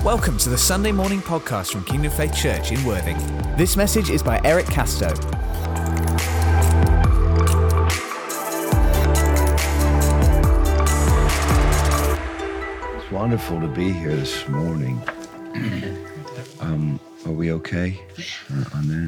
Welcome to the Sunday morning podcast from Kingdom Faith Church in Worthing. This message is by Eric Casto. It's wonderful to be here this morning. Are we okay on that?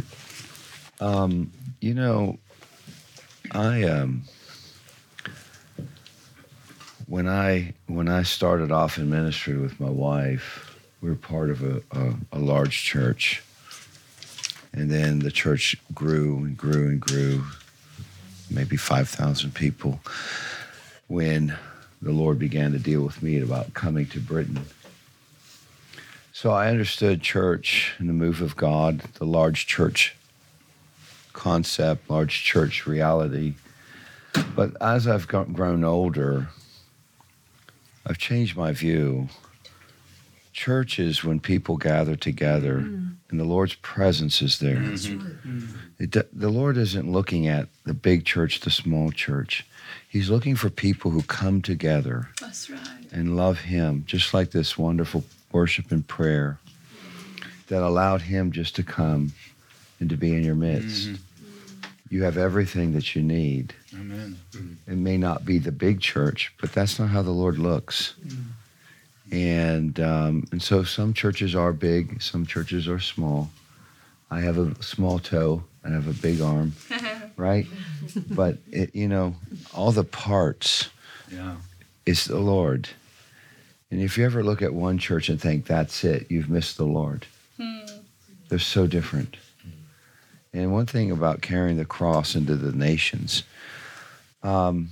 When I started off in ministry with my wife, we were part of a large church. And then the church grew and grew and grew, maybe 5,000 people, when the Lord began to deal with me about coming to Britain. So I understood church and the move of God, the large church concept, large church reality. But as I've grown older, I've changed my view. Church is when people gather together and the Lord's presence is there. The Lord isn't looking at the big church, the small church. He's looking for people who come together. That's right. And love Him, just like this wonderful worship and prayer that allowed Him just to come and to be in your midst. You have everything that you need. Amen. It may not be the big church, but that's not how the Lord looks. And so some churches are big, some churches are small. I have a small toe, I have a big arm, right? But all the parts is the Lord. And if you ever look at one church and think that's it, you've missed the Lord. They're so different. And one thing about carrying the cross into the nations, I've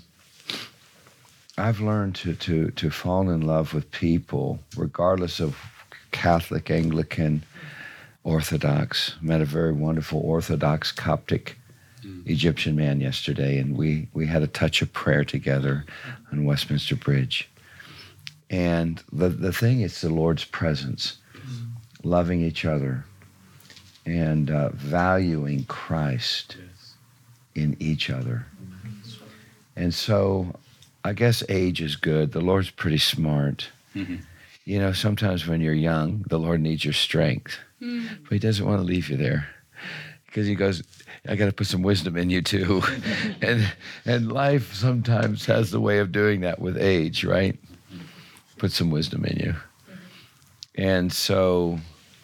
learned to fall in love with people, regardless of Catholic, Anglican, Orthodox. Met a very wonderful Orthodox Coptic Egyptian man yesterday, and we had a touch of prayer together on Westminster Bridge. And the thing is the Lord's presence, loving each other, and valuing Christ in each other. And so I guess age is good. The Lord's pretty smart. Sometimes when you're young, the Lord needs your strength. But He doesn't want to leave you there. Because He goes, I got to put some wisdom in you too. and life sometimes has the way of doing that with age, right? Put some wisdom in you. And so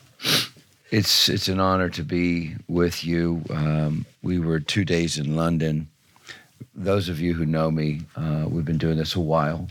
it's an honor to be with you. We were 2 days in London. Those of you who know me, we've been doing this a while,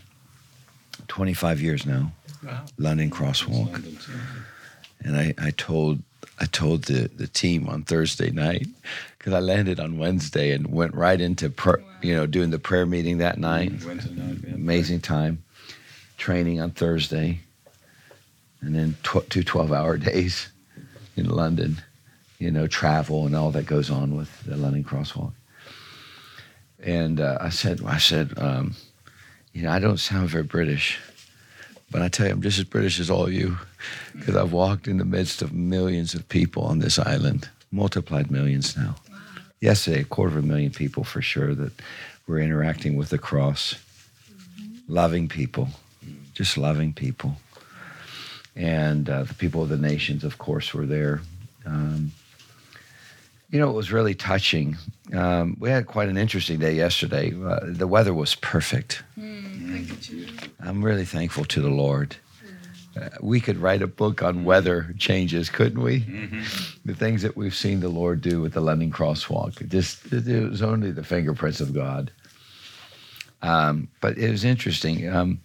25 years now. Wow. London Crosswalk. And I told the team on Thursday night, because I landed on Wednesday and went right into doing the prayer meeting that night. Amazing time. Training on Thursday, and then 2 12-hour days in London, travel and all that goes on with the London Crosswalk. And I said, I don't sound very British, but I tell you, I'm just as British as all of you, because I've walked in the midst of millions of people on this island, multiplied millions now. Wow. Yesterday, 250,000 people for sure that were interacting with the cross, loving people, just loving people. And the people of the nations, of course, were there. It was really touching. We had quite an interesting day yesterday. The weather was perfect. Thank you. I'm really thankful to the Lord. We could write a book on weather changes, couldn't we? The things that we've seen the Lord do with the London Crosswalk. It was only the fingerprints of God. But it was interesting.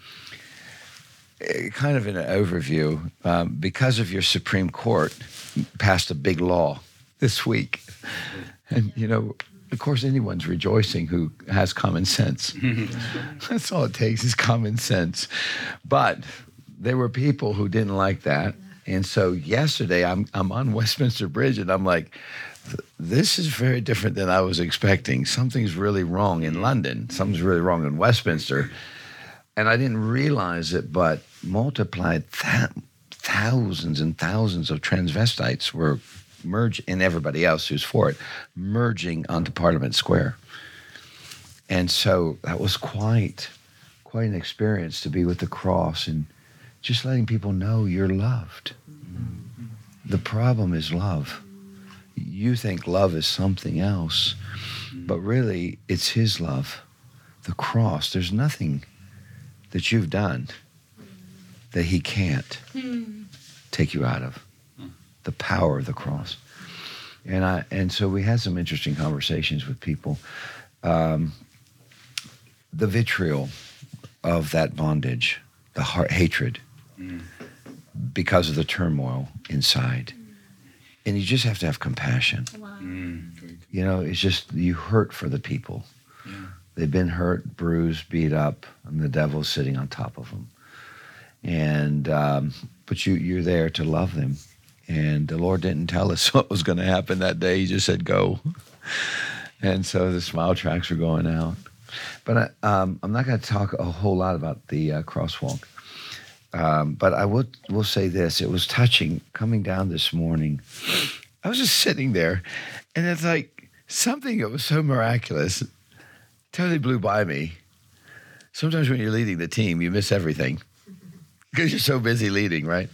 Kind of in an overview, because of your Supreme Court passed a big law this week. And, of course, anyone's rejoicing who has common sense. That's all it takes is common sense. But there were people who didn't like that. And so yesterday I'm on Westminster Bridge and I'm like, this is very different than I was expecting. Something's really wrong in London. Something's really wrong in Westminster. And I didn't realize it, but multiplied thousands and thousands of transvestites were merged, and everybody else who's for it, merging onto Parliament Square. And so that was quite an experience to be with the cross and just letting people know you're loved. The problem is love. You think love is something else, but really it's his love. The cross, there's nothing that you've done that he can't take you out of. The power of the cross. And so we had some interesting conversations with people. The vitriol of that bondage, the hatred, because of the turmoil inside. And you just have to have compassion. Wow. You know, it's just, you hurt for the people. Yeah. They've been hurt, bruised, beat up, and the devil's sitting on top of them. And, but you're there to love them. And the Lord didn't tell us what was going to happen that day. He just said, go. And so the smile tracks were going out. But I'm not going to talk a whole lot about the crosswalk. But I will say this. It was touching coming down this morning. I was just sitting there, and it's like something that was so miraculous totally blew by me. Sometimes when you're leading the team, you miss everything because you're so busy leading, right?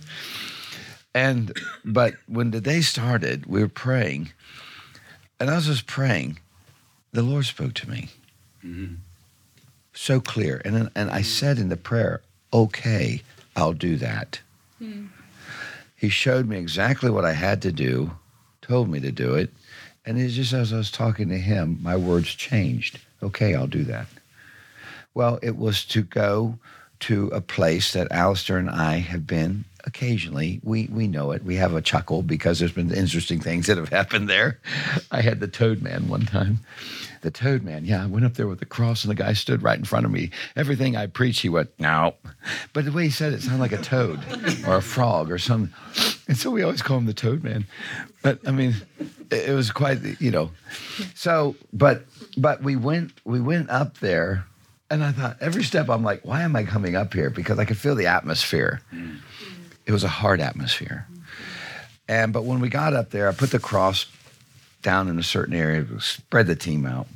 But when the day started, we were praying, and as I was praying, the Lord spoke to me. Mm-hmm. So clear. And I said in the prayer, okay, I'll do that. He showed me exactly what I had to do, told me to do it, and it's just as I was talking to him, my words changed. Okay, I'll do that. Well, it was to go to a place that Alistair and I have been occasionally. We know it. We have a chuckle because there's been interesting things that have happened there. I had the Toad Man one time. The Toad Man, yeah, I went up there with the cross and the guy stood right in front of me. Everything I preached, he went, no. But the way he said it sounded like a toad or a frog or something. And so we always call him the Toad Man. But I mean, it was quite, you know. So, but we went up there, and I thought every step I'm like, why am I coming up here? Because I could feel the atmosphere. It was a hard atmosphere. But when we got up there, I put the cross down in a certain area, spread the team out.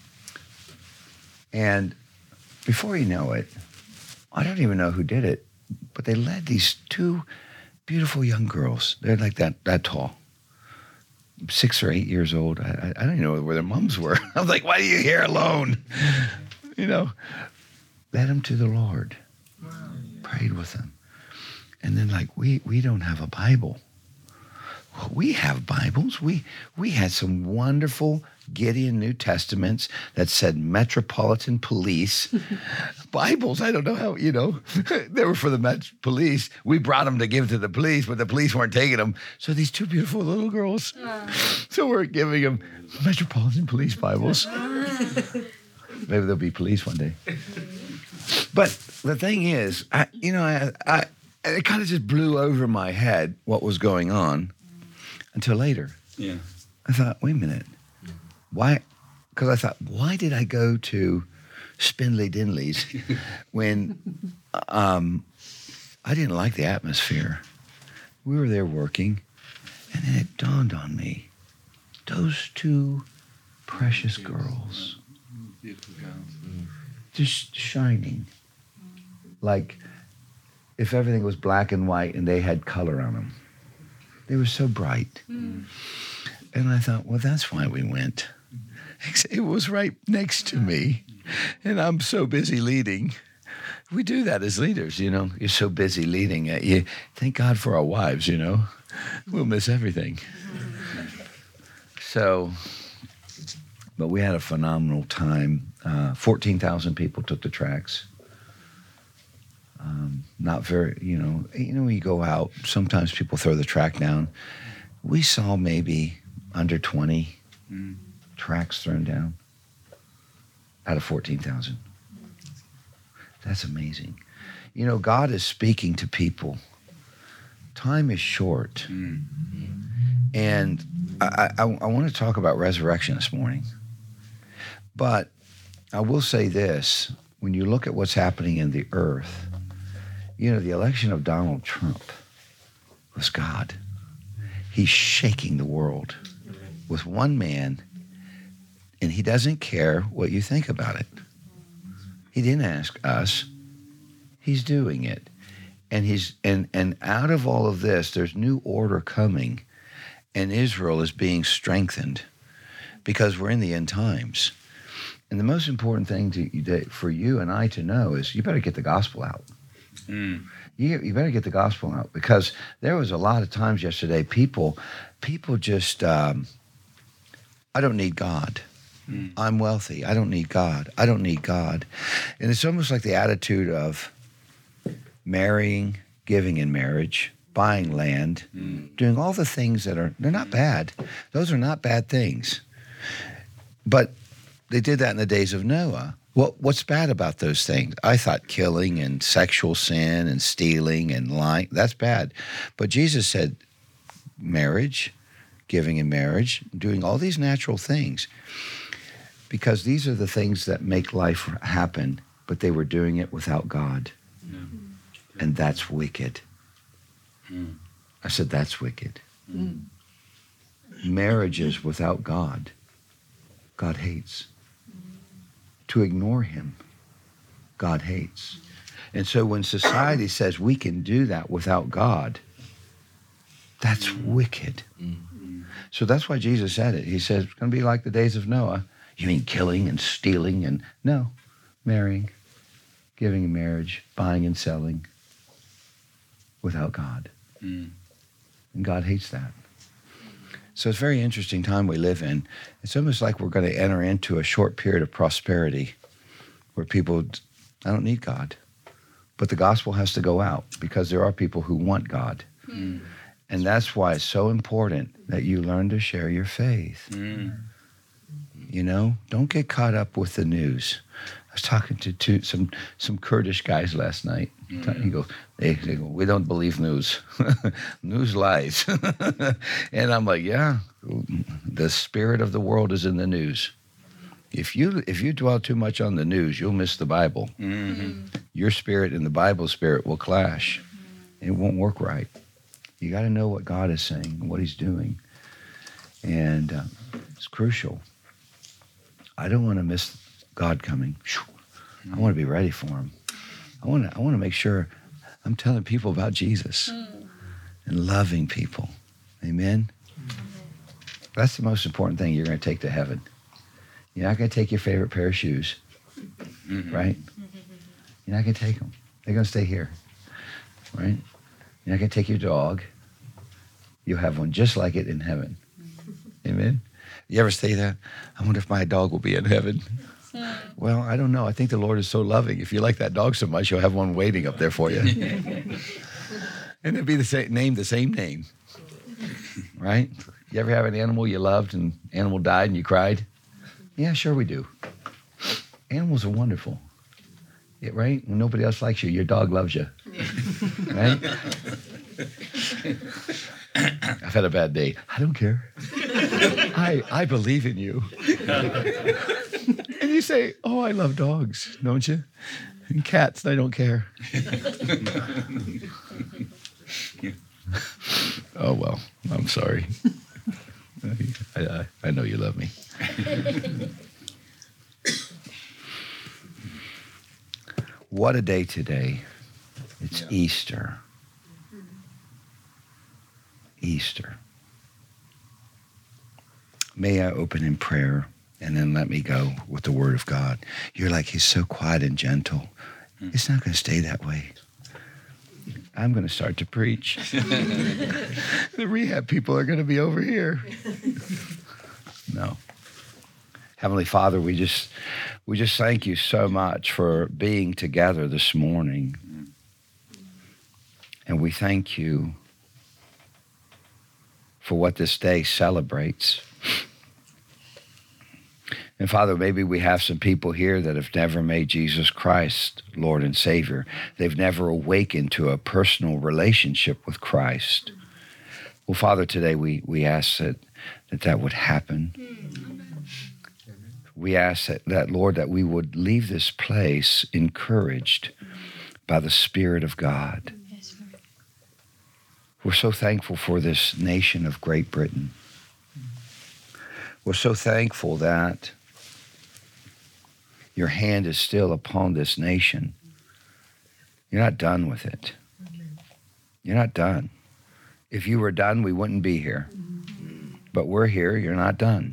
And before you know it, I don't even know who did it, but they led these two beautiful young girls. They're like that tall, 6 or 8 years old. I don't even know where their moms were. I was like, why are you here alone? You know, led them to the Lord, prayed with them. And then like, we don't have a Bible. We have Bibles. We had some wonderful Gideon New Testaments that said Metropolitan Police. Bibles, I don't know how, you know, they were for the police. We brought them to give to the police, but the police weren't taking them. So these two beautiful little girls, so we're giving them Metropolitan Police Bibles. Maybe they'll be police one day. But the thing is, it kind of just blew over my head what was going on. Until later. Yeah. I thought, wait a minute. Why? Because I thought, why did I go to Spindley Dinley's when I didn't like the atmosphere? We were there working, and then it dawned on me. Those two precious girls. Just shining. Like if everything was black and white and they had color on them. They were so bright. And I thought, well, that's why we went. It was right next to me. And I'm so busy leading. We do that as leaders, you know. You're so busy leading. You thank God for our wives, you know. We'll miss everything. So, but we had a phenomenal time. 14,000 people took the tracks. Not very, you know, when you go out, sometimes people throw the track down. We saw maybe under 20 tracks thrown down out of 14,000. That's amazing. You know, God is speaking to people. Time is short. And I want to talk about resurrection this morning. But I will say this. When you look at what's happening in the earth, you know, the election of Donald Trump was God. He's shaking the world with one man, and he doesn't care what you think about it. He didn't ask us. He's doing it. And and out of all of this, there's new order coming, and Israel is being strengthened because we're in the end times. And the most important thing for you and I to know is you better get the gospel out. You better get the gospel out, because there was a lot of times yesterday people just, I don't need God. I'm wealthy. I don't need God. I don't need God. And it's almost like the attitude of marrying, giving in marriage, buying land, doing all the things they're not bad. Those are not bad things. But they did that in the days of Noah. Well, what's bad about those things? I thought killing and sexual sin and stealing and lying, that's bad. But Jesus said marriage, giving in marriage, doing all these natural things, because these are the things that make life happen, but they were doing it without God. Yeah. And that's wicked. I said, that's wicked. Marriages without God, God hates. To ignore him, God hates. And so when society says we can do that without God, that's wicked. So that's why Jesus said it. He says it's going to be like the days of Noah. You mean killing and stealing? And no, marrying, giving in marriage, buying and selling without God. And God hates that. So it's a very interesting time we live in. It's almost like we're going to enter into a short period of prosperity where people, I don't need God. But the gospel has to go out, because there are people who want God. And that's why it's so important that you learn to share your faith. You know, don't get caught up with the news. I was talking to some Kurdish guys last night. He goes, they go, we don't believe news. News lies. And I'm like, yeah, the spirit of the world is in the news. If you dwell too much on the news, you'll miss the Bible. Your spirit and the Bible spirit will clash. It won't work right. You got to know what God is saying and what he's doing. And it's crucial. I don't want to miss God coming. I want to be ready for him. I want to make sure I'm telling people about Jesus and loving people. Amen? That's the most important thing you're going to take to heaven. You're not going to take your favorite pair of shoes, right? You're not going to take them. They're going to stay here, right? You're not going to take your dog. You'll have one just like it in heaven. Amen? You ever say that? I wonder if my dog will be in heaven. Well, I don't know. I think the Lord is so loving. If you like that dog so much, you'll have one waiting up there for you. And it'll be the same name. Right? You ever have an animal you loved and animal died and you cried? Yeah, sure we do. Animals are wonderful. Yeah, right? When nobody else likes you, your dog loves you. Right? I've had a bad day. I don't care. I believe in you. And you say, oh, I love dogs, don't you? And cats, they don't care. Oh, well, I'm sorry. I know you love me. What a day today. It's Easter. Easter. May I open in prayer and then let me go with the word of God. You're like, he's so quiet and gentle. It's not going to stay that way. I'm going to start to preach. The rehab people are going to be over here. No. Heavenly Father, we just thank you so much for being together this morning. And we thank you for what this day celebrates. And Father, maybe we have some people here that have never made Jesus Christ Lord and Savior. They've never awakened to a personal relationship with Christ. Well, Father, today we ask that would happen. We ask that, Lord, that we would leave this place encouraged by the Spirit of God. We're so thankful for this nation of Great Britain. We're so thankful that your hand is still upon this nation. You're not done with it. Amen. You're not done. If you were done, we wouldn't be here. But we're here. You're not done.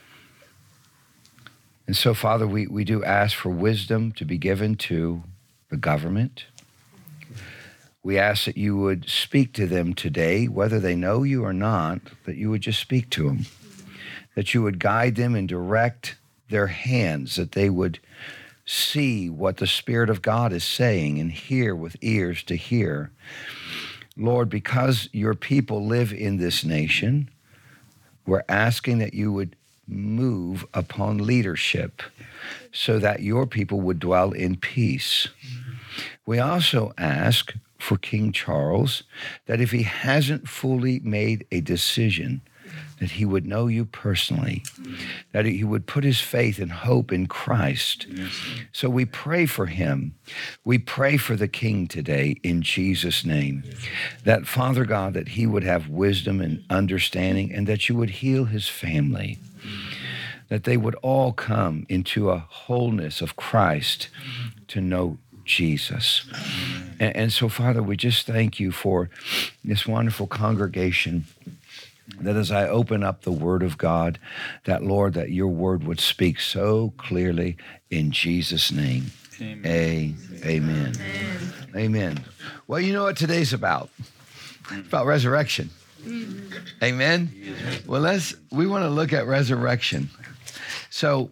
And so, Father, we do ask for wisdom to be given to the government. We ask that you would speak to them today, whether they know you or not, that you would just speak to them, that you would guide them and direct their hands, that they would see what the Spirit of God is saying and hear with ears to hear. Lord, because your people live in this nation, we're asking that you would move upon leadership so that your people would dwell in peace. We also ask for King Charles that if he hasn't fully made a decision, that he would know you personally, that he would put his faith and hope in Christ. So we pray for him. We pray for the King today in Jesus' name, that Father God, that he would have wisdom and understanding, and that you would heal his family, that they would all come into a wholeness of Christ to know Jesus. And so, Father, we just thank you for this wonderful congregation, that as I open up the Word of God, that, Lord, that your Word would speak so clearly in Jesus' name. Amen. Amen. Amen. Well, you know what today's about? It's about resurrection. Amen. Well, we want to look at resurrection. So,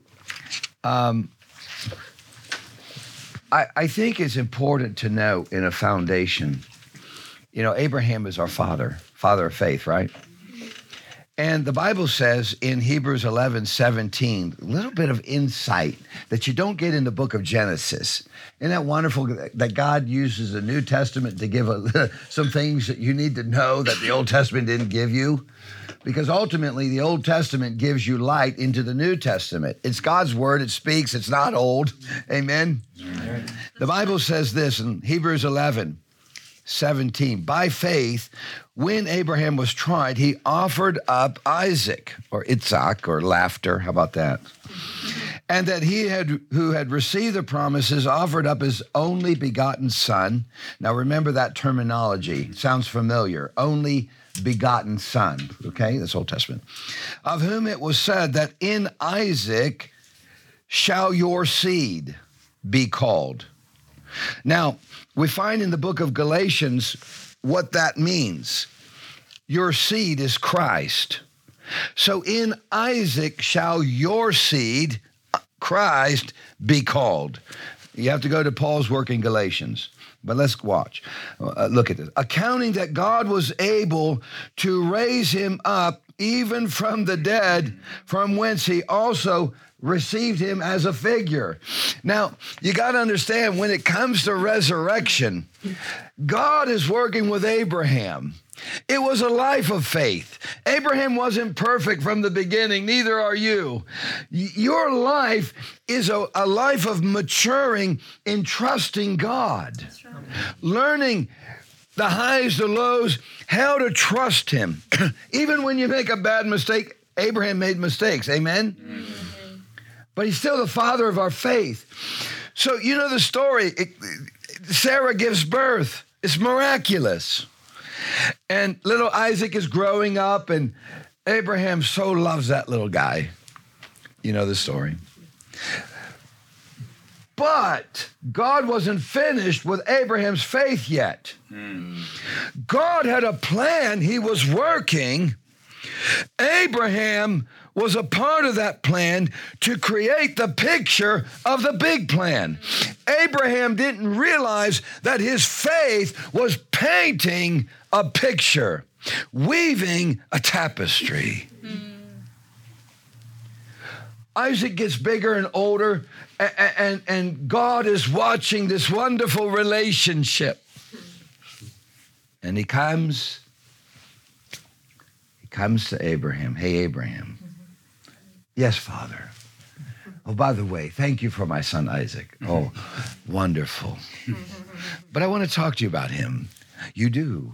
I think it's important to know in a foundation, Abraham is our father of faith, right? And the Bible says in Hebrews 11:17, a little bit of insight that you don't get in the book of Genesis. Isn't that wonderful that God uses the New Testament to give some things that you need to know that the Old Testament didn't give you? Because ultimately, the Old Testament gives you light into the New Testament. It's God's word. It speaks. It's not old. Amen? The Bible says this in Hebrews 11:17. By faith, when Abraham was tried, he offered up Isaac, or Itzhak, or laughter. How about that? And that who had received the promises, offered up his only begotten son. Now remember that terminology. It sounds familiar. Only begotten son. Okay, that's Old Testament. Of whom it was said that in Isaac shall your seed be called. Now, we find in the book of Galatians what that means. Your seed is Christ. So in Isaac shall your seed, Christ, be called. You have to go to Paul's work in Galatians. But let's watch. Look at this. Accounting that God was able to raise him up even from the dead, from whence he also received him as a figure. Now, you got to understand, when it comes to resurrection, God is working with Abraham. It was a life of faith. Abraham wasn't perfect from the beginning, neither are you. Your life is a life of maturing in trusting God, learning the highs, the lows, how to trust him. Even when you make a bad mistake, Abraham made mistakes, amen? But he's still the father of our faith. So you know the story. Sarah gives birth. It's miraculous. And little Isaac is growing up, and Abraham so loves that little guy. You know the story. But God wasn't finished with Abraham's faith yet. God had a plan. He was working. Abraham was a part of that plan to create the picture of the big plan. Abraham didn't realize that his faith was painting a picture, weaving a tapestry. Isaac gets bigger and older, and God is watching this wonderful relationship. And he comes to Abraham. Hey, Abraham. Yes, Father. Oh, by the way, thank you for my son Isaac. Oh, wonderful. But I want to talk to you about him. You do?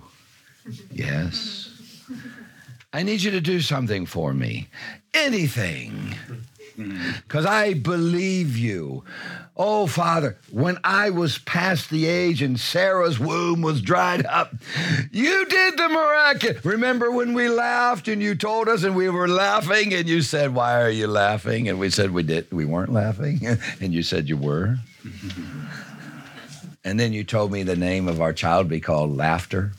Yes. I need you to do something for me. Anything. because I believe you. Oh, Father, when I was past the age and Sarah's womb was dried up, you did the miraculous. Remember when we laughed and you told us and we were laughing and you said, why are you laughing? And we said we weren't laughing. And you said you were. And then you told me the name of our child be called Laughter.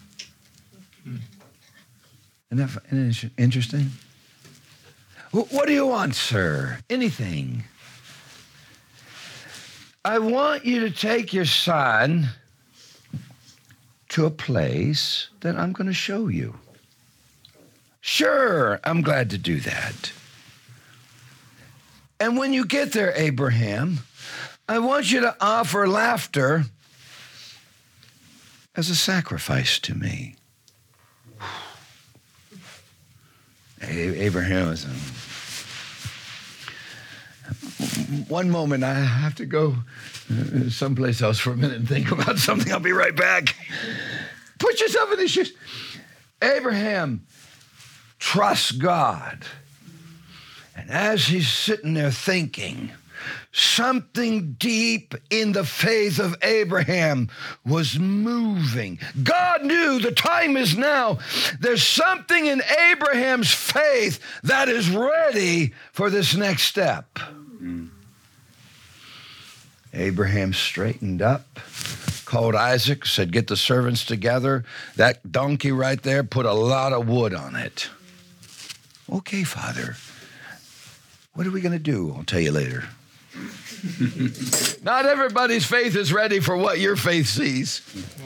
Isn't that interesting? What do you want, sir? Anything. I want you to take your son to a place that I'm going to show you. Sure, I'm glad to do that. And when you get there, Abraham, I want you to offer Laughter as a sacrifice to me. Abraham was one moment. I have to go someplace else for a minute and think about something. I'll be right back. Put yourself in his shoes. Abraham trusts God. And as he's sitting there thinking, something deep in the faith of Abraham was moving. God knew the time is now. There's something in Abraham's faith that is ready for this next step. Abraham straightened up, called Isaac, said, get the servants together. That donkey right there, put a lot of wood on it. Okay, Father. What are we going to do? I'll tell you later. Not everybody's faith is ready for what your faith sees.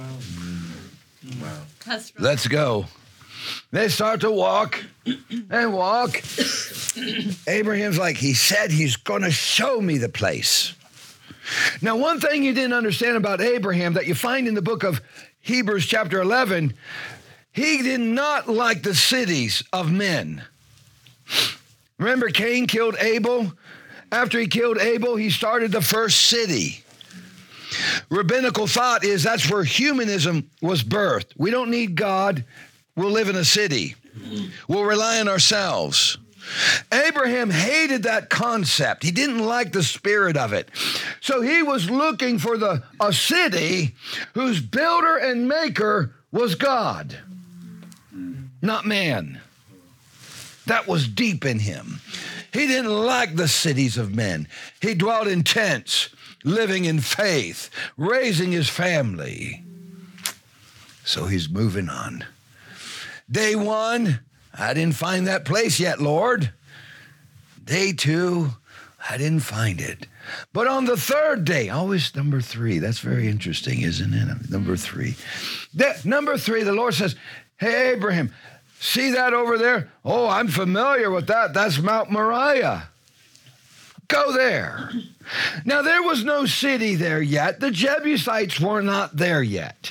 Wow. That's right. Let's go. They start to walk and walk. Abraham's like, he said he's going to show me the place. Now, one thing you didn't understand about Abraham that you find in the book of Hebrews chapter 11, he did not like the cities of men. Remember, Cain killed Abel? After he killed Abel, he started the first city. Rabbinical thought is that's where humanism was birthed. We don't need God. We'll live in a city. We'll rely on ourselves. Abraham hated that concept. He didn't like the spirit of it. So he was looking for a city whose builder and maker was God, not man. That was deep in him. He didn't like the cities of men. He dwelt in tents, living in faith, raising his family. So he's moving on. Day one, I didn't find that place yet, Lord. Day two, I didn't find it. But on the third day, always number three. That's very interesting, isn't it? Number three. Number three, the Lord says, hey, Abraham, see that over there? Oh, I'm familiar with that. That's Mount Moriah. Go there. Now, there was no city there yet. The Jebusites were not there yet.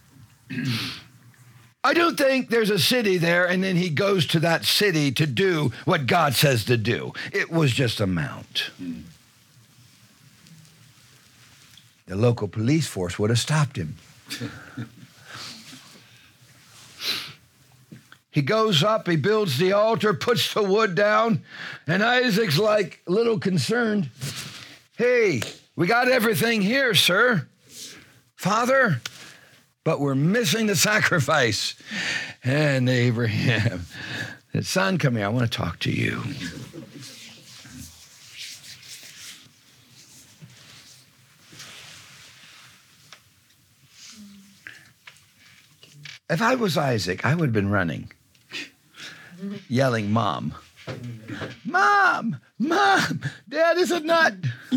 I don't think there's a city there, and then he goes to that city to do what God says to do. It was just a mount. The local police force would have stopped him. He goes up, he builds the altar, puts the wood down, and Isaac's like a little concerned. Hey, we got everything here, sir. Father, but we're missing the sacrifice. And Abraham said, son, come here, I want to talk to you. If I was Isaac, I would have been running, yelling, Mom, Mom, Mom, Dad is a nut.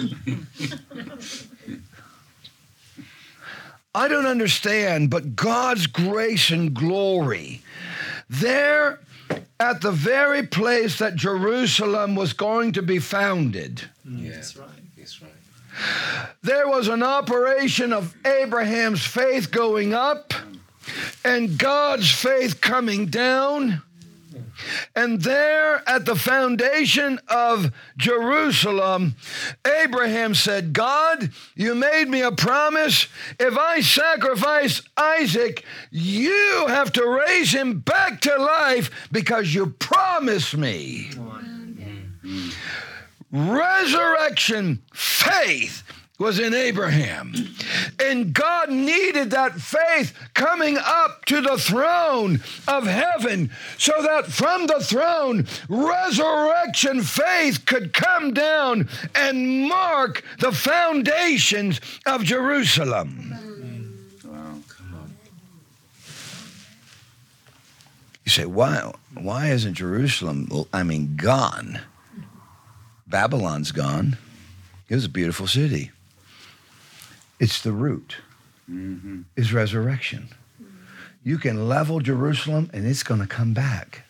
I don't understand, but God's grace and glory, there at the very place that Jerusalem was going to be founded. Yeah. That's right. That's right. There was an operation of Abraham's faith going up and God's faith coming down. And there at the foundation of Jerusalem, Abraham said, God, you made me a promise. If I sacrifice Isaac, you have to raise him back to life because you promised me. resurrection faith was in Abraham. And God needed that faith coming up to the throne of heaven so that from the throne, resurrection faith could come down and mark the foundations of Jerusalem. Wow, come on. You say, why isn't Jerusalem, gone? Babylon's gone. It was a beautiful city. It's the root, is resurrection. You can level Jerusalem and it's going to come back.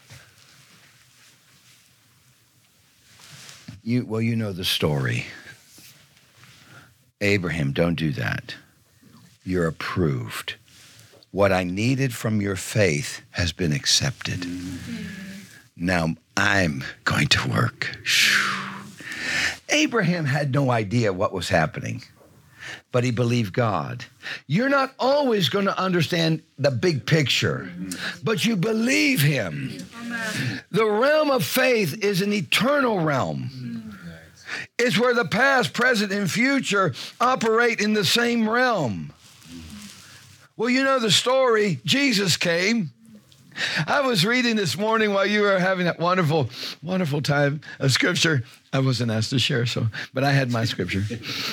You know the story. Abraham, don't do that. You're approved. What I needed from your faith has been accepted. Now I'm going to work. Abraham had no idea what was happening, but he believed God. You're not always going to understand the big picture, but you believe him. The realm of faith is an eternal realm. It's where the past, present, and future operate in the same realm. Well, you know the story. Jesus came. I was reading this morning while you were having that wonderful, wonderful time of scripture. I wasn't asked to share, but I had my scripture.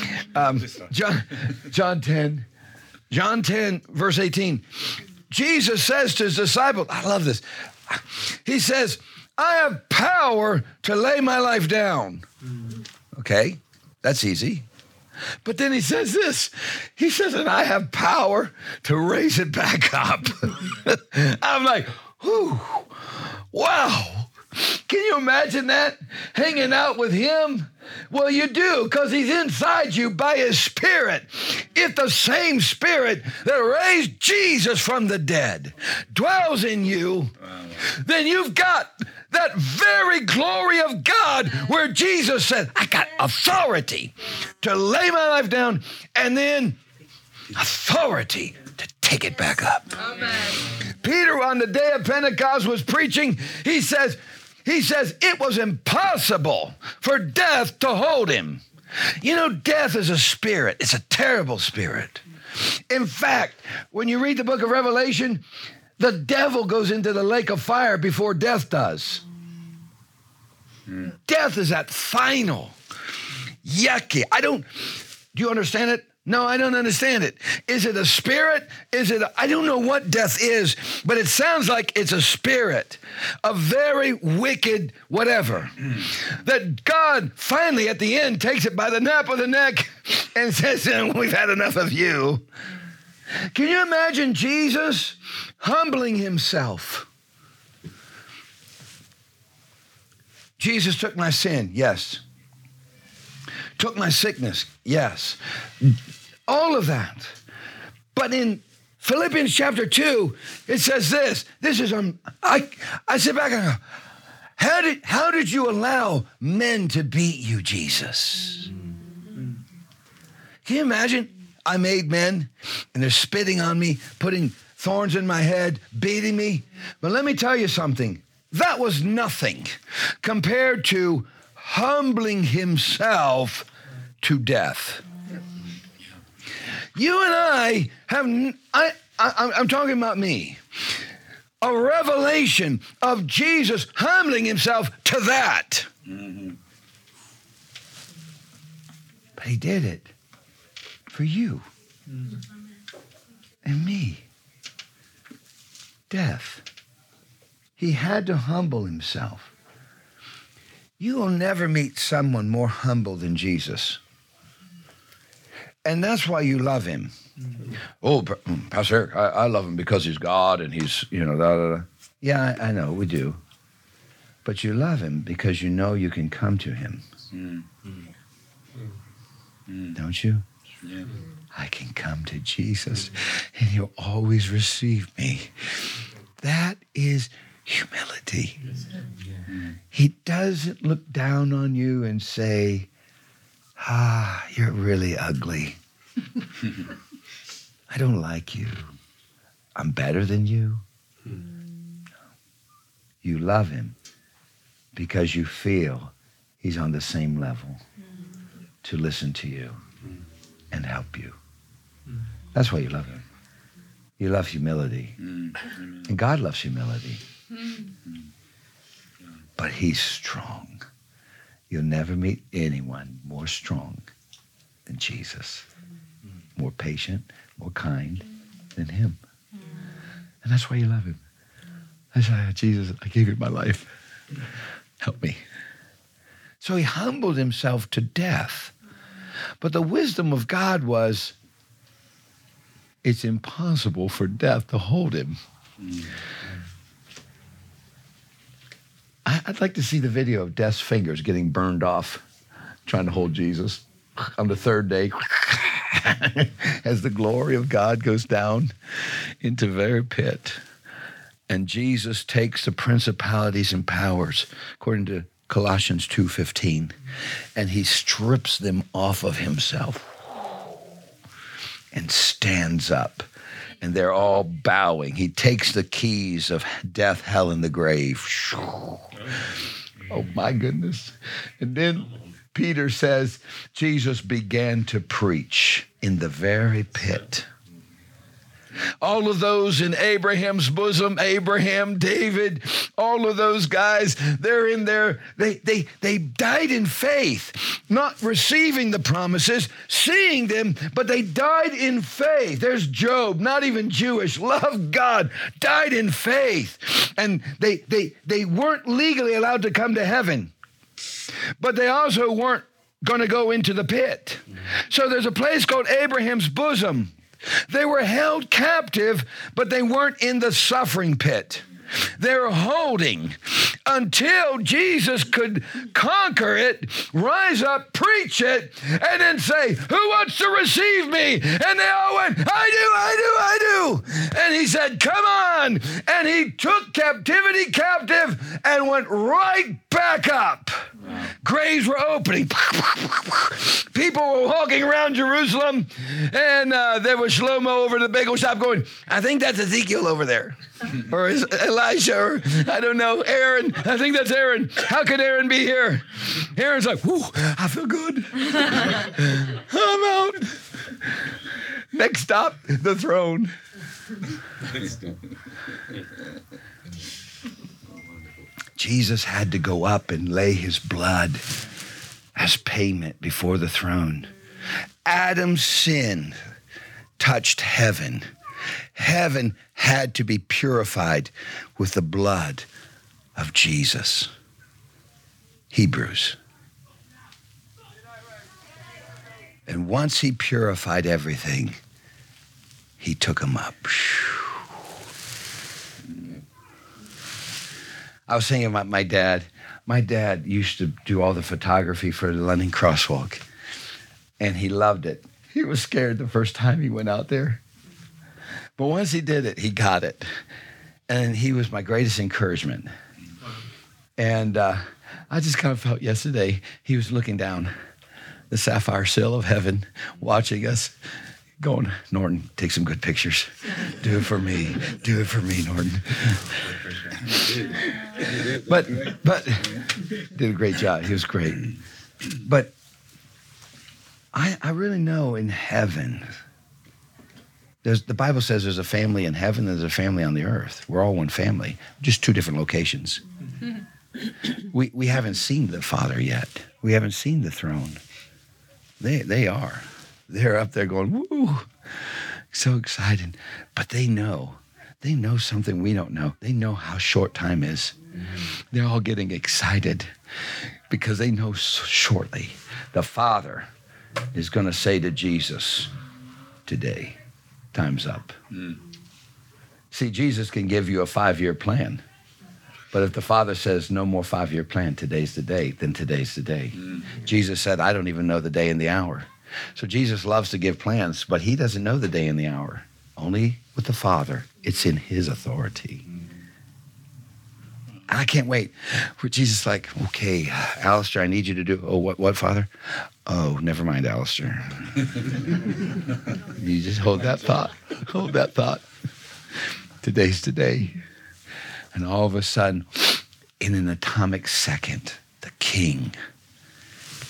John 10, verse 18. Jesus says to his disciples, I love this. He says, I have power to lay my life down. Okay, that's easy. But then he says this. He says, and I have power to raise it back up. I'm like, whew, wow. Can you imagine that? Hanging out with him? Well, you do, because he's inside you by his Spirit. If the same Spirit that raised Jesus from the dead dwells in you, then you've got that very glory of God where Jesus said, I got authority to lay my life down and then authority to take it back up. Amen. Peter on the day of Pentecost was preaching. He says it was impossible for death to hold him. You know, death is a spirit. It's a terrible spirit. In fact, when you read the book of Revelation, the devil goes into the lake of fire before death does. Death is that final, yucky. Do you understand it? No, I don't understand it. Is it a spirit? I don't know what death is, but it sounds like it's a spirit, a very wicked whatever, that God finally at the end takes it by the nape of the neck and says, we've had enough of you. Can you imagine Jesus humbling himself? Jesus took my sin, yes. Took my sickness, yes. All of that. But in Philippians chapter 2, it says this. This is, I sit back and go, how did you allow men to beat you, Jesus? Can you imagine? I made men, and they're spitting on me, putting thorns in my head, beating me. But let me tell you something. That was nothing compared to humbling himself to death. You and I have, I'm talking about me, a revelation of Jesus humbling himself to that. But he did it for you and me. Death. He had to humble himself. You will never meet someone more humble than Jesus. And that's why you love him. Oh, Pastor, I love him because he's God and he's, Yeah, I know, we do. But you love him because you know you can come to him. Don't you? Yeah. I can come to Jesus and he'll always receive me. That is humility. He doesn't look down on you and say, you're really ugly. I don't like you. I'm better than you. No. You love him because you feel He's on the same level to listen to you and help you. That's why you love him. You love humility. And God loves humility. But he's strong. You'll never meet anyone more strong than Jesus. More patient, more kind than him. And that's why you love him. That's why, Jesus, I gave you my life. Help me. So he humbled himself to death. But the wisdom of God was, it's impossible for death to hold him. I'd like to see the video of death's fingers getting burned off, trying to hold Jesus on the third day. As the glory of God goes down into the very pit. And Jesus takes the principalities and powers, according to Colossians 2:15, and he strips them off of himself and stands up. And they're all bowing. He takes the keys of death, hell, and the grave. Oh, my goodness. And then Peter says, Jesus began to preach in the very pit. All of those in Abraham's bosom, Abraham, David, all of those guys, they're in there. They died in faith, not receiving the promises, seeing them, but they died in faith. There's Job, not even Jewish, loved God, died in faith. And they weren't legally allowed to come to heaven, but they also weren't going to go into the pit. So there's a place called Abraham's bosom. They were held captive, but they weren't in the suffering pit. They were holding until Jesus could conquer it, rise up, preach it, and then say, who wants to receive me? And they all went, I do. And he said, come on. And he took captivity captive and went right back up. Wow. Graves were opening. People were walking around Jerusalem, and there was Shlomo over the bagel shop going, I think that's Ezekiel over there. Or Elisha, or I don't know, Aaron. I think that's Aaron. How could Aaron be here? Aaron's like, whoo, I feel good. I'm out. Next stop, the throne. Jesus had to go up and lay his blood as payment before the throne. Adam's sin touched heaven. Heaven had to be purified with the blood of Jesus. Hebrews. And once he purified everything, he took them up. I was thinking about my dad. My dad used to do all the photography for the London Crosswalk, and he loved it. He was scared the first time he went out there. But once he did it, he got it. And he was my greatest encouragement. And I just kind of felt yesterday, he was looking down the sapphire sill of heaven, watching us, going, Norton, take some good pictures. Do it for me. Do it for me, Norton. But did a great job. He was great. But I really know in heaven, the Bible says there's a family in heaven and there's a family on the earth. We're all one family, just two different locations. We haven't seen the Father yet. We haven't seen the throne. They are. They're up there going, woo, so excited. But they know something we don't know. They know how short time is. They're all getting excited because they know shortly the Father is going to say to Jesus, today, time's up. See, Jesus can give you a 5-year plan. But if the Father says no more 5-year plan, today's the day, then today's the day. Jesus said, I don't even know the day and the hour. So Jesus loves to give plans, but he doesn't know the day and the hour. Only with the Father, it's in his authority. I can't wait for Jesus like, okay, Alistair, I need you to do, what, Father? Oh, never mind, Alistair. You just hold that thought. Hold that thought. Today's today. And all of a sudden, in an atomic second, the King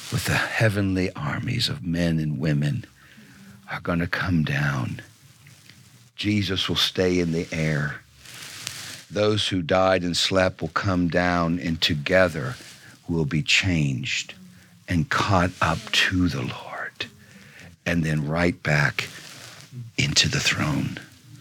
with the heavenly armies of men and women are going to come down. Jesus will stay in the air. Those who died and slept will come down, and together will be changed and caught up to the Lord, and then right back into the throne.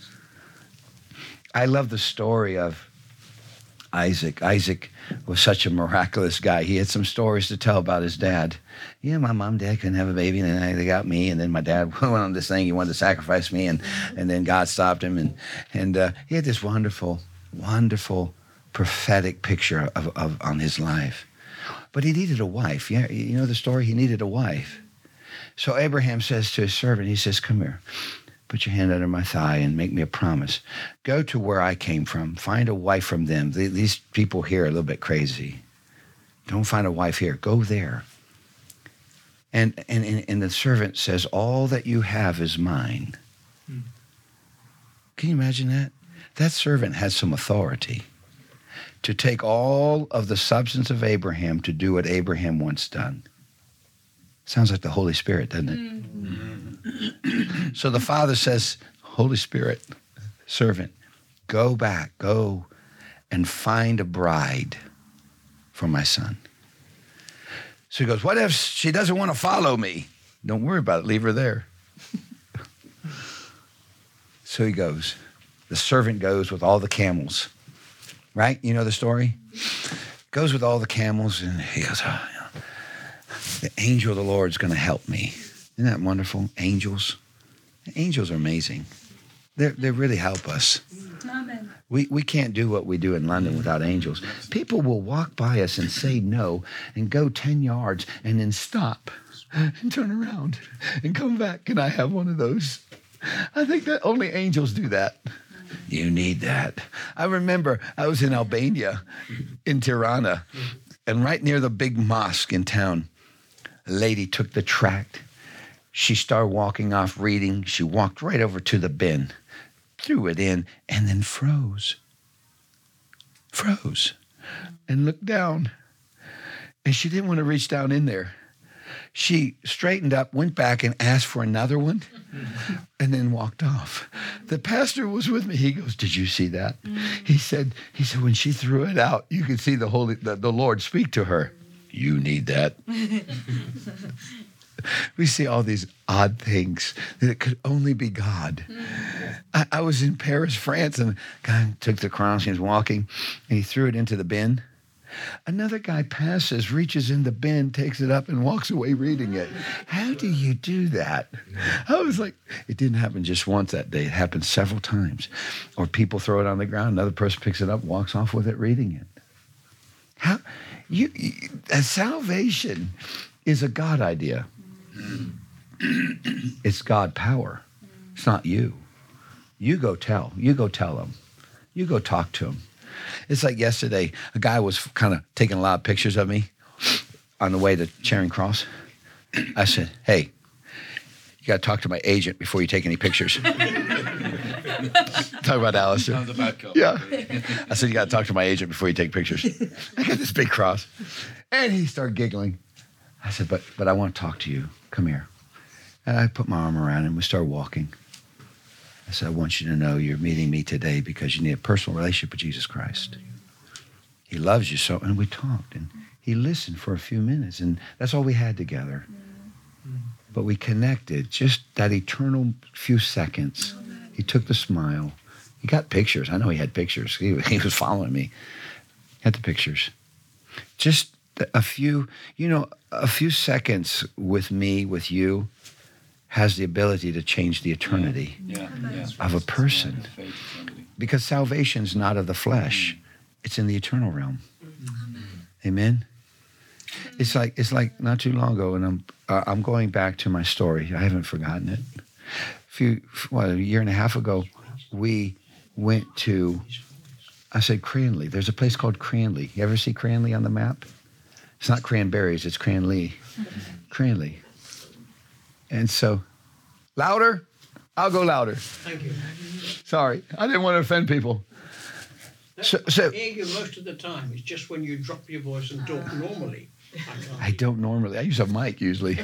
I love the story of Isaac. Isaac was such a miraculous guy. He had some stories to tell about his dad. Yeah, my mom and dad couldn't have a baby, and then they got me, and then my dad went on this thing. He wanted to sacrifice me, and then God stopped him, and he had this wonderful prophetic picture of on his life. But he needed a wife. Yeah, you know the story? He needed a wife. So Abraham says to his servant, he says, come here. Put your hand under my thigh and make me a promise. Go to where I came from. Find a wife from them. These people here are a little bit crazy. Don't find a wife here. Go there. And the servant says, all that you have is mine. Can you imagine that? That servant has some authority to take all of the substance of Abraham to do what Abraham once done. Sounds like the Holy Spirit, doesn't it? So the father says, Holy Spirit, servant, go back, go and find a bride for my son. So he goes, what if she doesn't want to follow me? Don't worry about it, leave her there. So he goes. The servant goes with all the camels, right? You know the story? Goes with all the camels, and he goes, oh, yeah. The angel of the Lord is going to help me. Isn't that wonderful? Angels. Angels are amazing. They really help us. Amen. We can't do what we do in London without angels. People will walk by us and say no and go 10 yards and then stop and turn around and come back. Can I have one of those? I think that only angels do that. You need that. I remember I was in Albania, in Tirana, and right near the big mosque in town, a lady took the tract. She started walking off reading. She walked right over to the bin, threw it in, and then froze. And looked down. And she didn't want to reach down in there. She straightened up, went back and asked for another one, and then walked off. The pastor was with me. He goes, did you see that? He said, when she threw it out, you could see the Lord speak to her. You need that. We see all these odd things that it could only be God. I was in Paris, France, and a guy took the cross, he was walking, and he threw it into the bin. Another guy passes, reaches in the bin, takes it up, and walks away reading it. How do you do that? I was like, it didn't happen just once that day. It happened several times. Or people throw it on the ground, another person picks it up, walks off with it, reading it. Salvation is a God idea. It's God power. It's not you. You go tell them. You go talk to them. It's like yesterday, a guy was kind of taking a lot of pictures of me on the way to Charing Cross. I said, hey, you got to talk to my agent before you take any pictures. Talk about Alistair. Sounds a bad cop. Yeah. I said, you got to talk to my agent before you take pictures. I got this big cross. And he started giggling. I said, but I want to talk to you. Come here. And I put my arm around him. We started walking. I said, I want you to know you're meeting me today because you need a personal relationship with Jesus Christ. He loves you so. And we talked, and he listened for a few minutes, and that's all we had together. But we connected, just that eternal few seconds. He took the smile. He got pictures. I know he had pictures. He was following me. Had the pictures. Just a few seconds with me, with you, has the ability to change the eternity of a person. Because salvation's not of the flesh. It's in the eternal realm. Amen? It's like not too long ago, and I'm going back to my story. I haven't forgotten it. A year and a half ago, we went to, I said Cranley. There's a place called Cranley. You ever see Cranley on the map? It's not cranberries, it's Cranley. Cranley. And so, louder? I'll go louder. Thank you. Sorry, I didn't want to offend people. So I hear you most of the time. It's just when you drop your voice and talk normally. I don't normally. I use a mic usually.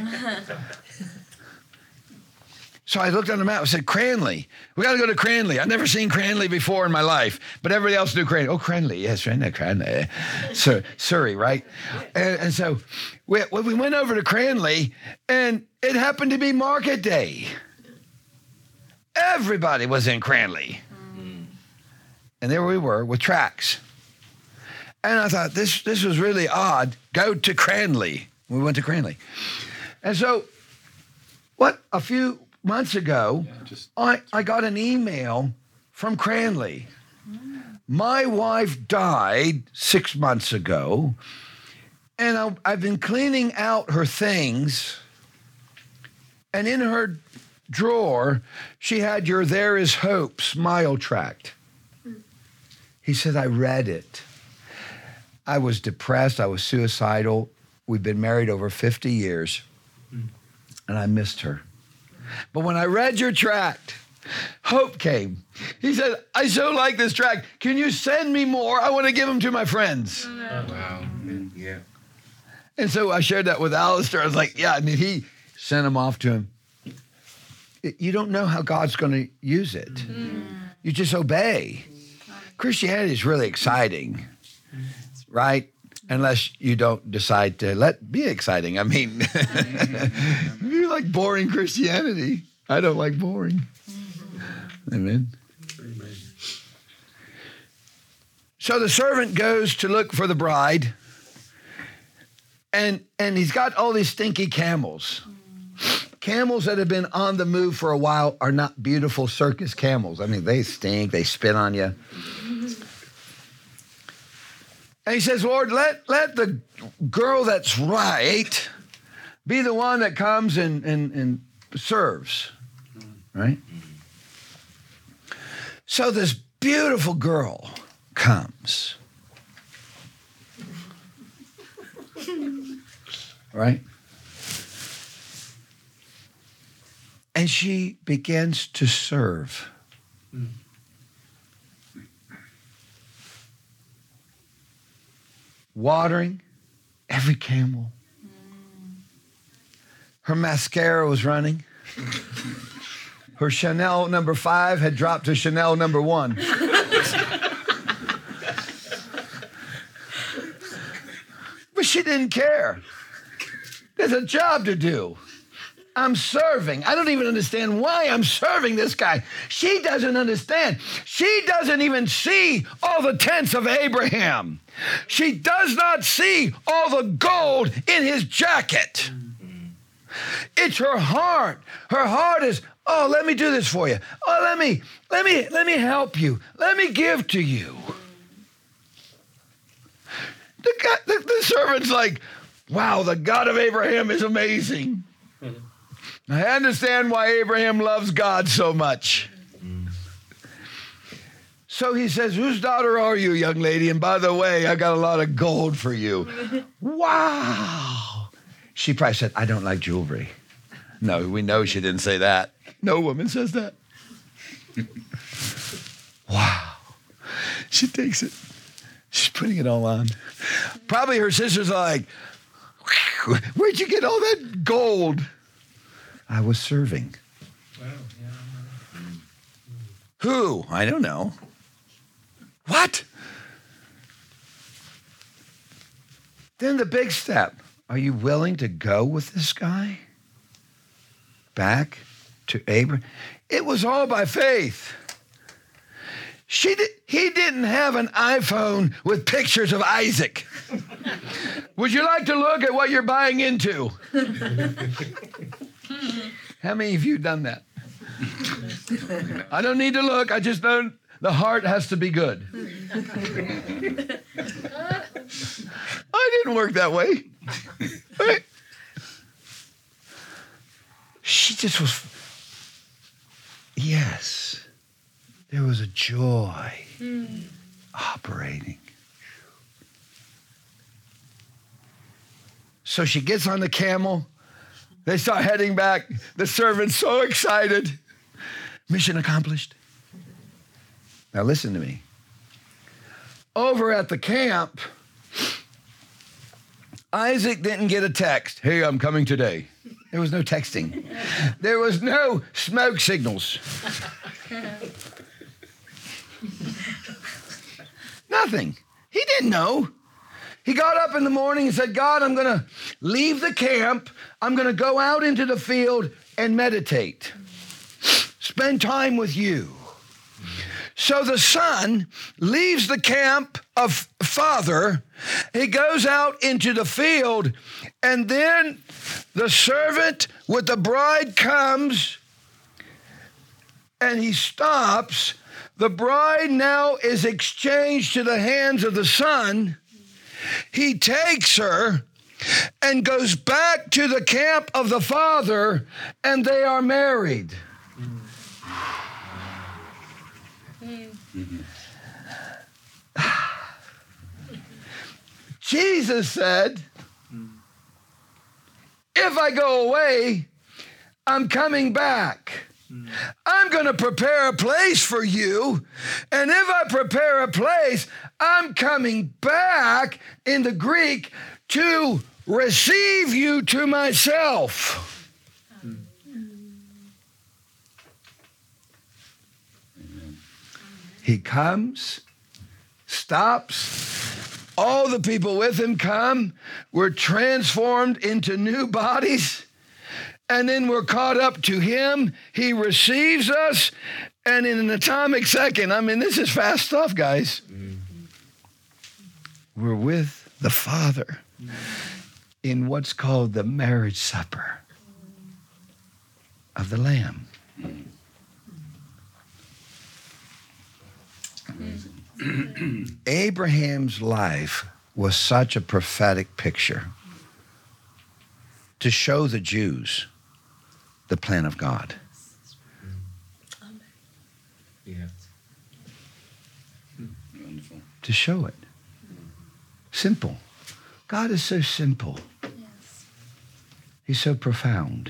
So I looked on the map. I said, Cranley. We got to go to Cranley. I've never seen Cranley before in my life, but everybody else knew Cranley. Oh, Cranley. Yes, Cranley. Surrey, right? And so we went over to Cranley, and it happened to be market day. Everybody was in Cranley. And there we were with tracts. And I thought, this was really odd. Go to Cranley. We went to Cranley. And so a few months ago, I got an email from Cranley. My wife died 6 months ago, and I've been cleaning out her things, and in her drawer, she had your There Is Hope smile tract. He said, I read it. I was depressed. I was suicidal. We've been married over 50 years, and I missed her. But when I read your tract, hope came. He said, I so like this tract. Can you send me more? I want to give them to my friends. Wow. Yeah. And so I shared that with Alistair. I was like, yeah, and he sent them off to him. You don't know how God's going to use it. You just obey. Christianity is really exciting, right? Unless you don't decide to let be exciting. I mean, you like boring Christianity. I don't like boring. Amen. So the servant goes to look for the bride, and he's got all these stinky camels. Camels that have been on the move for a while are not beautiful circus camels. I mean, they stink. They spit on you. And he says, Lord, let the girl that's right be the one that comes and serves, right? So this beautiful girl comes, right? And she begins to serve. Watering every camel. Her mascara was running. Her Chanel number 5 had dropped to Chanel number 1. But she didn't care. There's a job to do. I'm serving. I don't even understand why I'm serving this guy. She doesn't understand. She doesn't even see all the tents of Abraham. She does not see all the gold in his jacket. It's her heart. Her heart is, oh, let me do this for you. Oh, let me help you. Let me give to you. The servant's like, wow, the God of Abraham is amazing. I understand why Abraham loves God so much. So he says, whose daughter are you, young lady? And by the way, I got a lot of gold for you. Wow. She probably said, I don't like jewelry. No, we know she didn't say that. No woman says that. Wow. She takes it. She's putting it all on. Probably her sisters are like, where'd you get all that gold? I was serving. Wow, yeah. Who? I don't know. What? Then the big step. Are you willing to go with this guy back to Abraham? It was all by faith. He didn't have an iPhone with pictures of Isaac. Would you like to look at what you're buying into? How many of you have done that? I don't need to look. I just know the heart has to be good. I didn't work that way. Right? She just was, yes, there was a joy operating. So she gets on the camel. They start heading back. The servant's so excited. Mission accomplished. Now listen to me. Over at the camp, Isaac didn't get a text. Hey, I'm coming today. There was no texting. There was no smoke signals. Nothing. He didn't know. He got up in the morning and said, God, I'm going to leave the camp. I'm going to go out into the field and meditate. Spend time with you. So the son leaves the camp of father. He goes out into the field, and then the servant with the bride comes, and he stops. The bride now is exchanged to the hands of the son. He takes her and goes back to the camp of the father, and they are married. Jesus said, if I go away, I'm coming back. I'm going to prepare a place for you. And if I prepare a place, I'm coming back in the Greek to receive you to myself. He comes, stops, all the people with him come, we're transformed into new bodies, and then we're caught up to him. He receives us, and in an atomic second, I mean, this is fast stuff, guys. We're with the Father in what's called the marriage supper of the Lamb. Abraham's life was such a prophetic picture to show the Jews the plan of God. Yeah. Wonderful. To show it. Simple. God is so simple. Yes. He's so profound.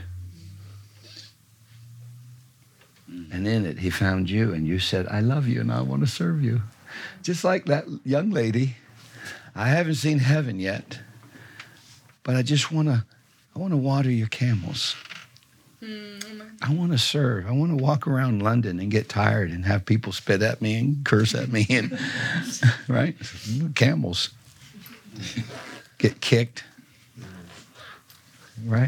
And in it, he found you, and you said, I love you, and I want to serve you. Just like that young lady. I haven't seen heaven yet, but I want to water your camels. I want to serve. I want to walk around London and get tired and have people spit at me and curse at me, and right? Camels. Get kicked. Right?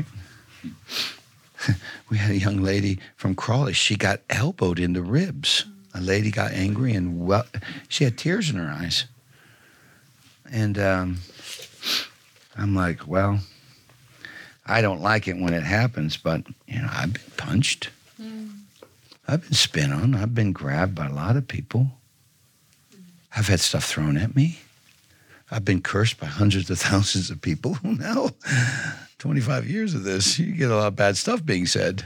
We had a young lady from Crawley. She got elbowed in the ribs. A lady got angry, and she had tears in her eyes. And I'm like, well, I don't like it when it happens, but, you know, I've been punched. I've been spit on. I've been grabbed by a lot of people. I've had stuff thrown at me. I've been cursed by hundreds of thousands of people. Now, 25 years of this, you get a lot of bad stuff being said.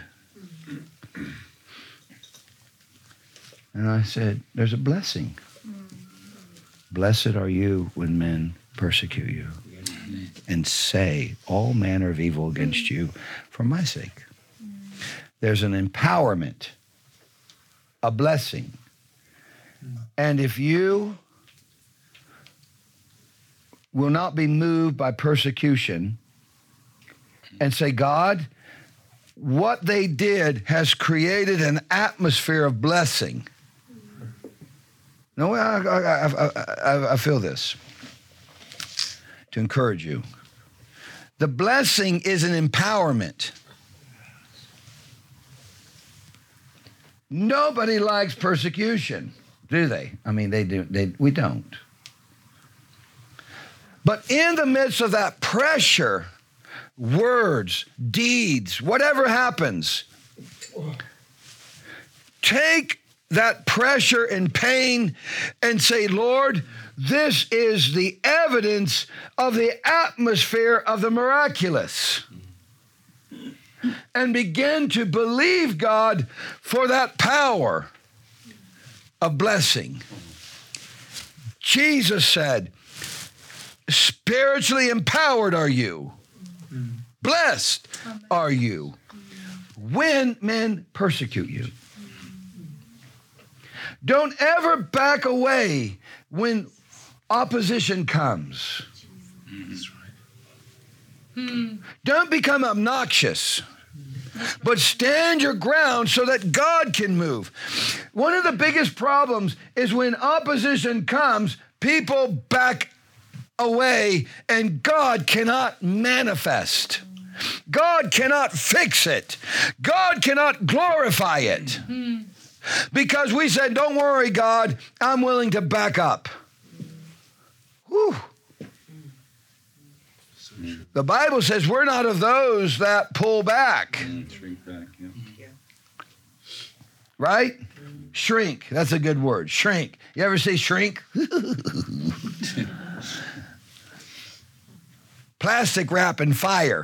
And I said, there's a blessing. Blessed are you when men persecute you and say all manner of evil against you for my sake. There's an empowerment, a blessing. And if you will not be moved by persecution and say, God, what they did has created an atmosphere of blessing. No, I feel this to encourage you. The blessing is an empowerment. Nobody likes persecution, do they? I mean, they do. We don't. But in the midst of that pressure, words, deeds, whatever happens, take that pressure and pain and say, Lord, this is the evidence of the atmosphere of the miraculous. And begin to believe God for that power of blessing. Jesus said, spiritually empowered are you. Blessed are you when men persecute you. Don't ever back away when opposition comes. That's right. Don't become obnoxious, but stand your ground so that God can move. One of the biggest problems is when opposition comes, people back away and God cannot manifest. God cannot fix it. God cannot glorify it. Because we said, don't worry, God, I'm willing to back up. Whew. The Bible says we're not of those that pull back. Shrink back, yeah. Right? Shrink. That's a good word. Shrink. You ever see shrink? Plastic wrap and fire.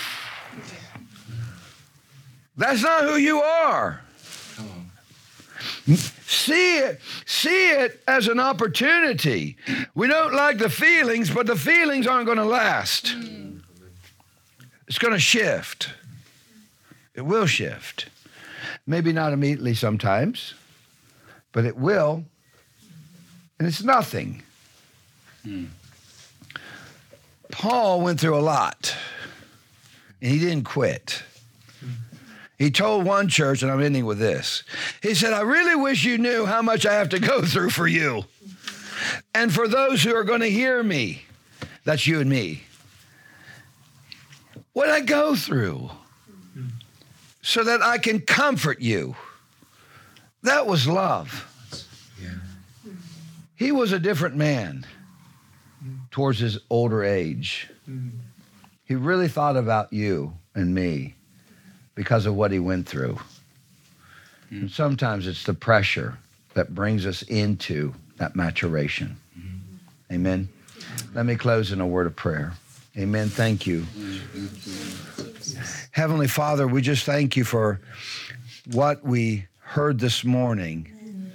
That's not who you are. Come on. See it as an opportunity. We don't like the feelings, but the feelings aren't going to last. It's going to shift. It will shift. Maybe not immediately sometimes, but it will. And it's nothing. Paul went through a lot, and he didn't quit. He told one church, and I'm ending with this. He said, I really wish you knew how much I have to go through for you. And for those who are going to hear me, that's you and me. What I go through so that I can comfort you. That was love. Yeah. He was a different man towards his older age. He really thought about you and me because of what he went through. And sometimes it's the pressure that brings us into that maturation. Amen. Let me close in a word of prayer. Amen. Thank you. Heavenly Father, we just thank you for what we heard this morning.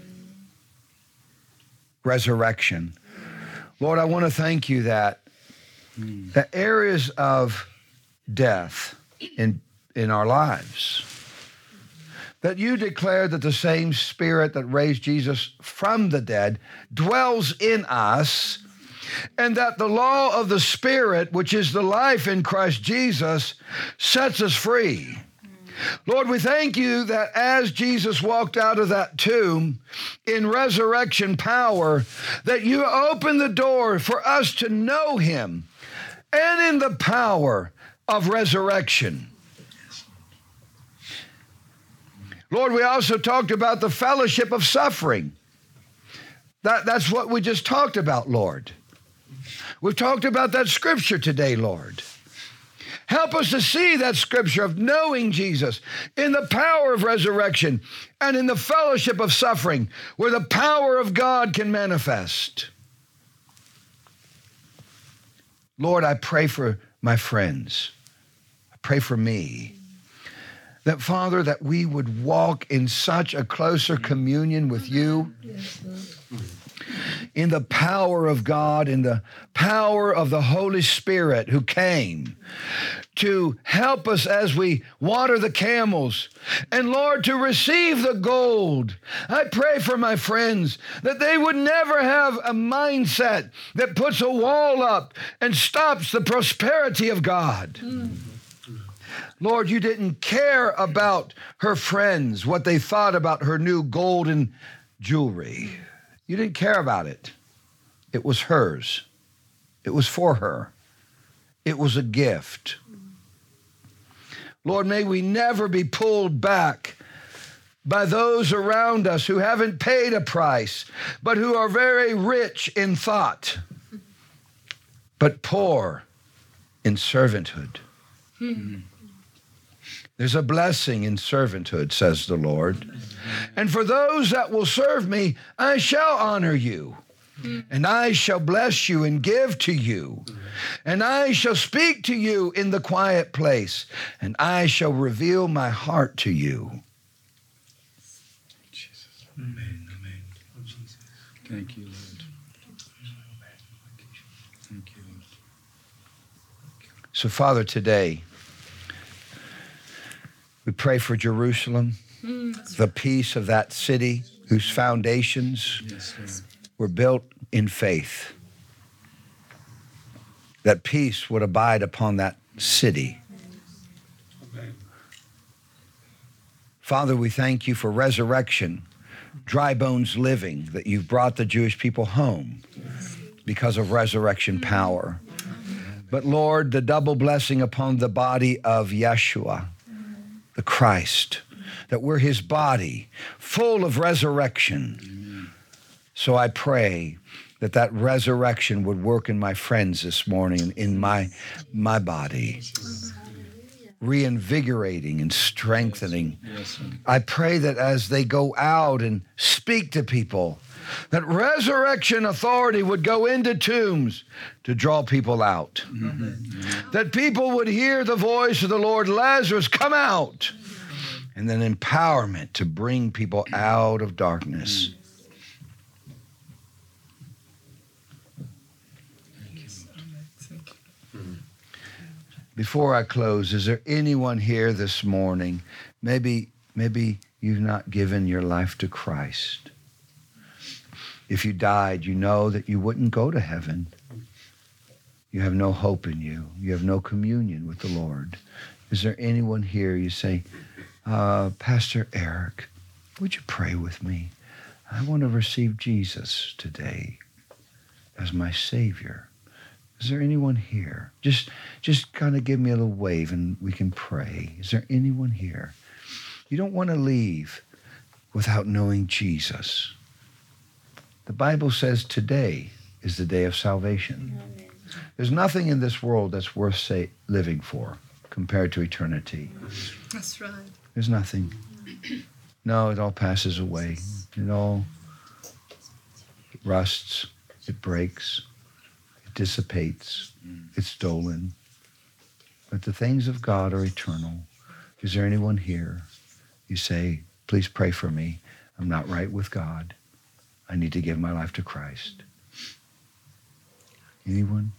Resurrection. Lord, I want to thank you that the areas of death in our lives, that you declare that the same Spirit that raised Jesus from the dead dwells in us, and that the law of the Spirit, which is the life in Christ Jesus, sets us free. Lord, we thank you that as Jesus walked out of that tomb in resurrection power, that you opened the door for us to know him, and in the power of resurrection. Lord, we also talked about the fellowship of suffering. That's what we just talked about, Lord. We've talked about that scripture today, Lord. Help us to see that scripture of knowing Jesus in the power of resurrection and in the fellowship of suffering, where the power of God can manifest. Lord, I pray for my friends. I pray for me. That, Father, that we would walk in such a closer communion with you, in the power of God, in the power of the Holy Spirit who came to help us as we water the camels, and Lord, to receive the gold. I pray for my friends that they would never have a mindset that puts a wall up and stops the prosperity of God. Lord, you didn't care about her friends, what they thought about her new golden jewelry. You didn't care about it. It was hers. It was for her. It was a gift. Lord, may we never be pulled back by those around us who haven't paid a price, but who are very rich in thought, but poor in servanthood. There's a blessing in servanthood, says the Lord. And for those that will serve me, I shall honor you. And I shall bless you and give to you. And I shall speak to you in the quiet place. And I shall reveal my heart to you. Jesus. Amen. Amen. Oh, Jesus. Thank you, Lord. Thank you, Lord. So, Father, today, we pray for Jerusalem, the peace of that city whose foundations were built in faith. That peace would abide upon that city. Father, we thank you for resurrection, dry bones living, that you've brought the Jewish people home because of resurrection power. But Lord, the double blessing upon the body of Yeshua, the Christ, that we're his body, full of resurrection. So I pray that that resurrection would work in my friends this morning, in my body, reinvigorating and strengthening. I pray that as they go out and speak to people, that resurrection authority would go into tombs to draw people out. That people would hear the voice of the Lord, Lazarus, come out. And then empowerment to bring people out of darkness. Before I close, is there anyone here this morning, maybe you've not given your life to Christ? If you died, you know that you wouldn't go to heaven. You have no hope in you. You have no communion with the Lord. Is there anyone here, you say, Pastor Eric, would you pray with me? I want to receive Jesus today as my Savior. Is there anyone here? Just kind of give me a little wave and we can pray. Is there anyone here? You don't want to leave without knowing Jesus. The Bible says today is the day of salvation. Amen. There's nothing in this world that's worth living for compared to eternity. That's right. There's nothing. No, it all passes away. It all rusts. It breaks. Dissipates, it's stolen. But the things of God are eternal. Is there anyone here? You say, please pray for me. I'm not right with God. I need to give my life to Christ. Anyone?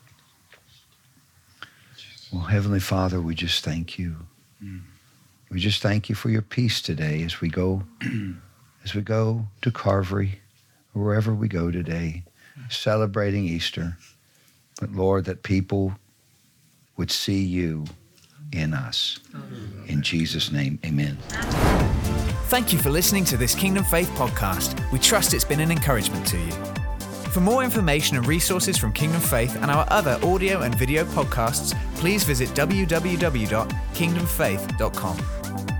Well, Heavenly Father, we just thank you. We just thank you for your peace today as we go to Calvary, or wherever we go today, celebrating Easter. But Lord, that people would see you in us. In Jesus' name, amen. Thank you for listening to this Kingdom Faith podcast. We trust it's been an encouragement to you. For more information and resources from Kingdom Faith and our other audio and video podcasts, please visit www.kingdomfaith.com.